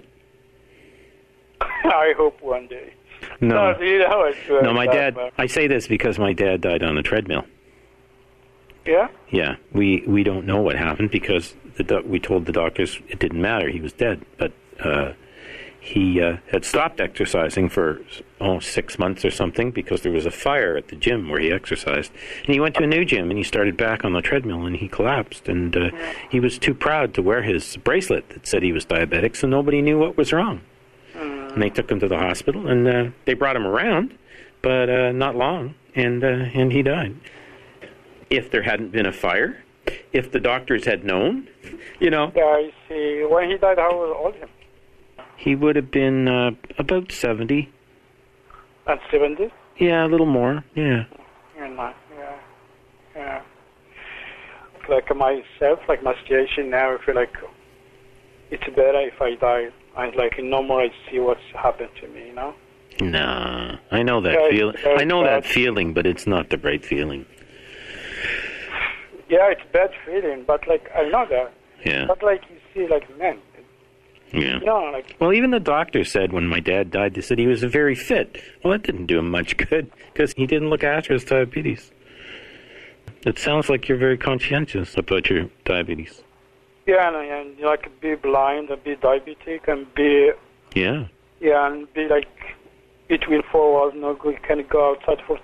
I hope one day. No. No, my dad. But I say this because my dad died on a treadmill. yeah. Yeah, we don't know what happened because we told the doctors it didn't matter. He was dead, but he had stopped exercising for 6 months or something because there was a fire at the gym where he exercised. And he went to a new gym and he started back on the treadmill and he collapsed. And he was too proud to wear his bracelet that said he was diabetic, so nobody knew what was wrong. And they took him to the hospital and they brought him around, but not long, and he died. If there hadn't been a fire, if the doctors had known, Yeah, I see. When he died, how old him? he would have been about 70. At 70? Yeah, a little more. Yeah. Yeah. Like myself, my situation now, I feel like it's better if I die. No more I see what's happened to me, Nah, I know that feeling. I know that feeling, but it's not the right feeling. Yeah, it's bad feeling, but I know that. Yeah. But you see, man. Yeah. Well, even the doctor said when my dad died, they said he was very fit. Well, that didn't do him much good because he didn't look after his diabetes. It sounds like you're very conscientious about your diabetes. Yeah, and be blind and be diabetic and be... Yeah. Yeah, and be between 4 walls, you can go outside for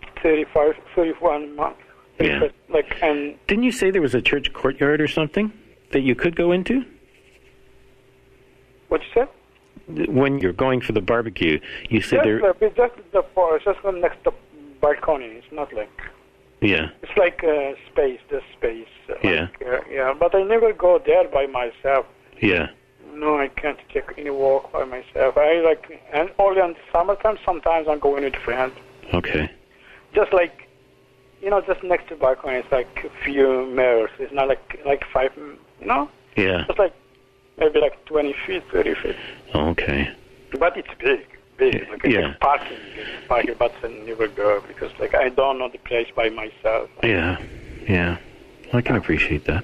31 months. Yeah. And... Didn't you say there was a church courtyard or something that you could go into? What you said? When you're going for the barbecue, you said there. Just the forest, just next to the balcony. It's not like. Yeah. It's like space, the space. Yeah. Yeah, but I never go there by myself. Yeah. No, I can't take any walk by myself. And only in the summertime. Sometimes I'm going with friends. Okay. Just like, just next to the balcony, it's like a few meters. It's not like 5, Yeah. It's like maybe like 20 feet, 30 feet. Okay. But it's big. Like Yeah. parking, but I never go because I don't know the place by myself. Yeah. Yeah. I can appreciate that.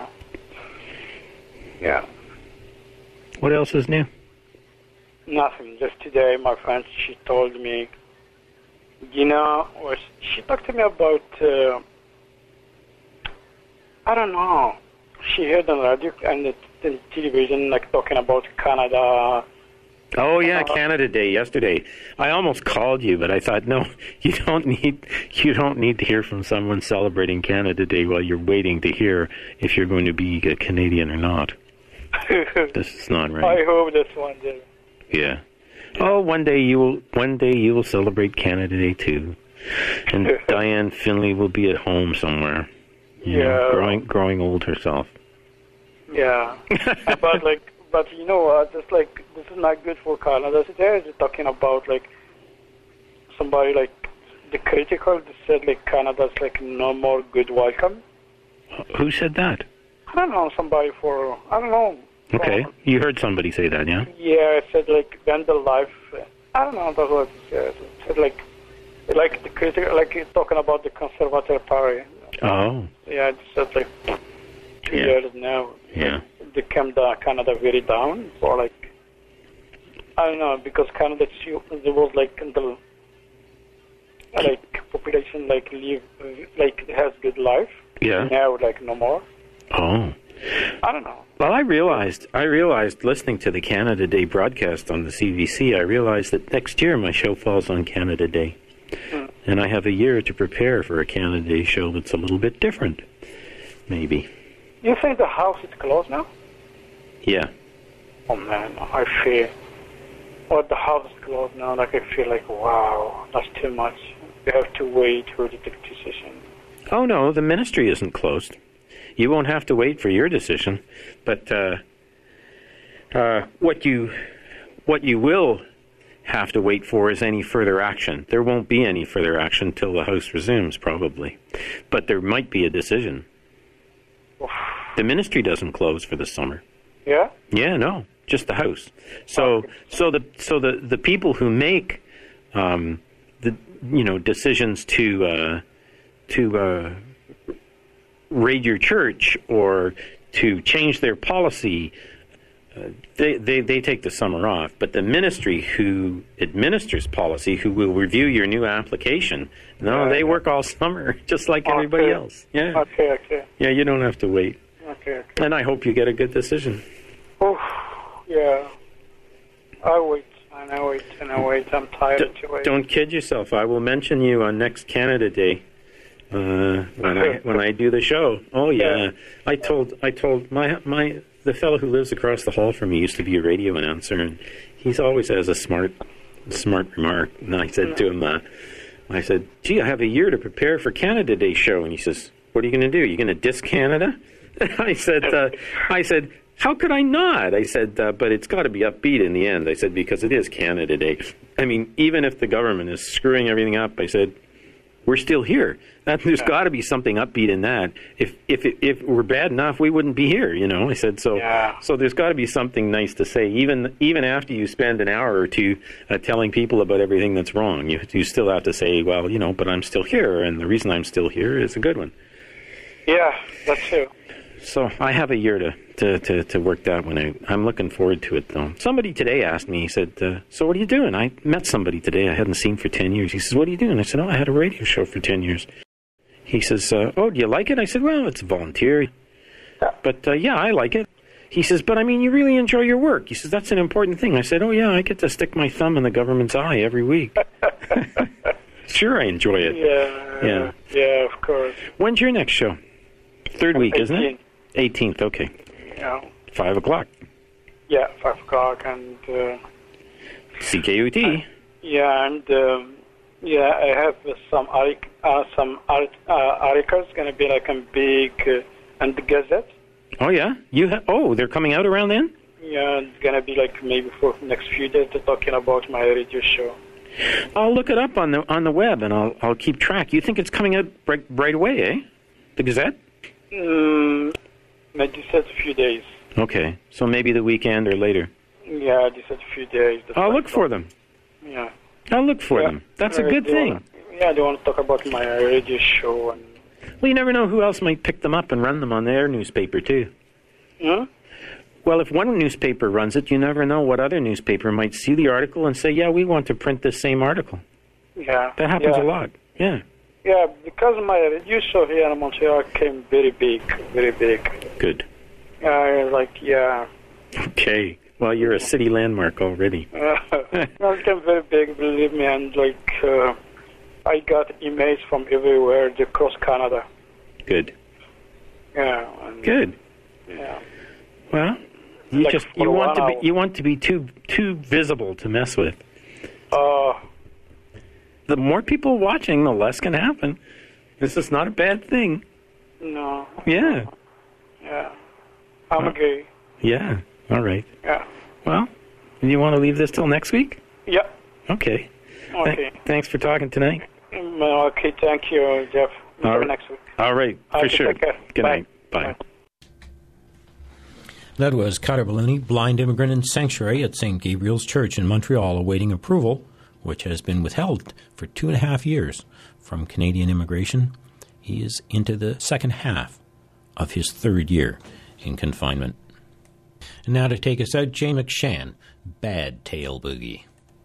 Yeah. What else is new? Nothing. Just today, my friend, she told me, she talked to me about, I don't know, she heard on radio and the television, talking about Canada. Oh yeah, Canada Day yesterday. I almost called you, but I thought, no, you don't need to hear from someone celebrating Canada Day while you're waiting to hear if you're going to be a Canadian or not. This is not right. I hope that's one day. Yeah. Oh, one day you will celebrate Canada Day too, and Diane Finley will be at home somewhere. Growing old herself. Yeah, but you know what? It's this is not good for Canada. They're talking about somebody the critical said Canada's no more good welcome. Who said that? I don't know. Somebody I don't know. Okay, you heard somebody say that, yeah? Yeah, it said end the life. I don't know. That's what it said. It said the critical talking about the Conservative Party. Oh. Yeah, it's just 2 years now. Yeah. They came Canada very down for I don't know, because Canada there was the population live has good life. Yeah. Now no more. Oh. I don't know. Well, I realized listening to the Canada Day broadcast on the CVC, I realized that next year my show falls on Canada Day. And I have a year to prepare for a Canada Day show that's a little bit different. Maybe. You think the house is closed now? Yeah. Oh man, I feel. The house is closed now. I feel wow, that's too much. You have to wait for the decision. Oh no, the ministry isn't closed. You won't have to wait for your decision, but what you will have to wait for is any further action. There won't be any further action till the House resumes, probably, but there might be a decision. The ministry doesn't close for the summer. Yeah? Yeah, no, just the House. So the people who make decisions to raid your church or to change their policy, they take the summer off. But the ministry who administers policy, who will review your new application, they work all summer, just like everybody else. Yeah. Okay. Yeah, you don't have to wait. Okay. And I hope you get a good decision. Oh, yeah. I wait. I'm tired to wait. Don't kid yourself. I will mention you on next Canada Day. When I do the show. Oh yeah. I told the fellow who lives across the hall from me used to be a radio announcer, and he's always has a smart remark. And I said to him, I said, "Gee, I have a year to prepare for Canada Day show." And he says, "What are you going to do? You're going to diss Canada?" I said, "How could I not?" I said, "But it's got to be upbeat in the end." I said, "Because it is Canada Day. I mean, even if the government is screwing everything up," I said, we're still here. There's got to be something upbeat in that. If we're bad enough, we wouldn't be here, I said, so there's got to be something nice to say, even after you spend an hour or two telling people about everything that's wrong. You still have to say, well, but I'm still here, and the reason I'm still here is a good one. Yeah, that's true. So I have a year to work that one out. I'm looking forward to it, though. Somebody today asked me, he said, so what are you doing? I met somebody today I hadn't seen for 10 years. He says, what are you doing? I said, I had a radio show for 10 years. He says, do you like it? I said, well, it's volunteer. But, yeah, I like it. He says, but, you really enjoy your work. He says, that's an important thing. I said, oh, yeah, I get to stick my thumb in the government's eye every week. Sure, I enjoy it. Yeah, of course. When's your next show? Third week, 18th. Isn't it? 18th, okay. Yeah. 5 o'clock. Yeah, 5 o'clock, and CKUT. yeah, and yeah, I have some articles going to be like a big and the Gazette. Oh yeah, they're coming out around then. Yeah, it's going to be like maybe for the next few days. They're talking about my radio show. I'll look it up on the web, and I'll keep track. You think it's coming out right away, eh? The Gazette? I just said a few days. Okay, so maybe the weekend or later. Yeah, I just said a few days. I'll look for them. Yeah. I'll look for them. That's a good thing. They want to talk about my radio show. And well, you never know who else might pick them up and run them on their newspaper, too. Hmm? Well, if one newspaper runs it, you never know what other newspaper might see the article and say, yeah, we want to print this same article. Yeah. That happens a lot. Yeah. Yeah, because my radio show here in Montreal came very big, very big. Good. Yeah. Okay. Well, you're a city landmark already. It came very big, believe me, and I got emails from everywhere across Canada. Good. Yeah. Good. Yeah. Well, you want to be too visible to mess with. The more people watching, the less can happen. This is not a bad thing. No. Yeah. Yeah. I'm gay. Yeah. All right. Yeah. Well, you want to leave this till next week? Yeah. Okay. Okay. Thanks for talking tonight. Okay, thank you, Jeff. Until next week. All right, for sure. Take care. Good Bye. night. Bye. That was Carter Ballooney, blind immigrant in sanctuary at St. Gabriel's Church in Montreal, awaiting approval, which has been withheld for 2.5 years from Canadian immigration. He is into the second half of his 3rd year in confinement. And now to take us out, Jay McShann, Bad Tail Boogie.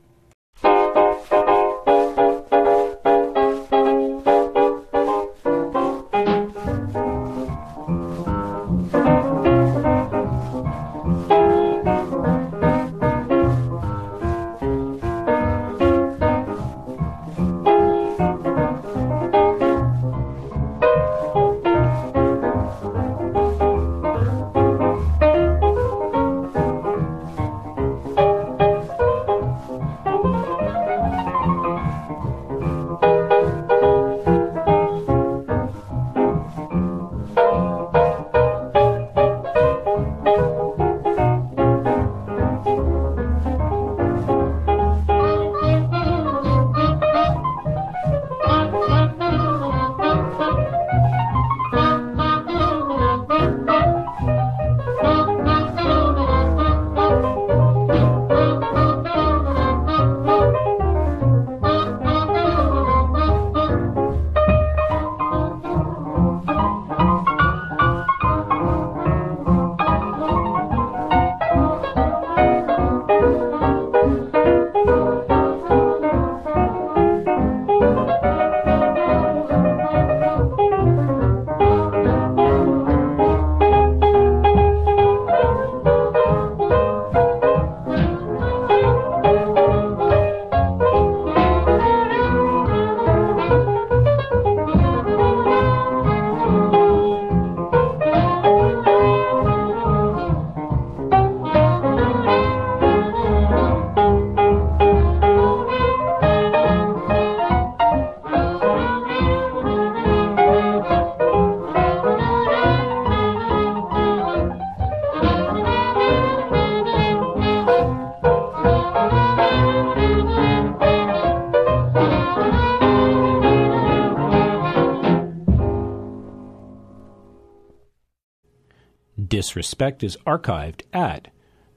Disrespect is archived at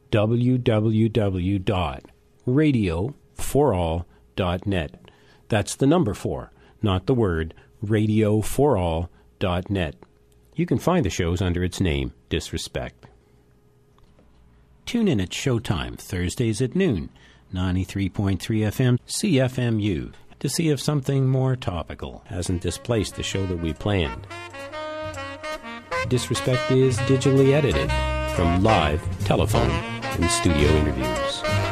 www.radioforall.net. That's the number 4, not the word, radioforall.net. You can find the shows under its name, Disrespect. Tune in at Showtime, Thursdays at noon, 93.3 FM, CFMU, to see if something more topical hasn't displaced the show that we planned. Disrespect is digitally edited from live, telephone, and studio interviews.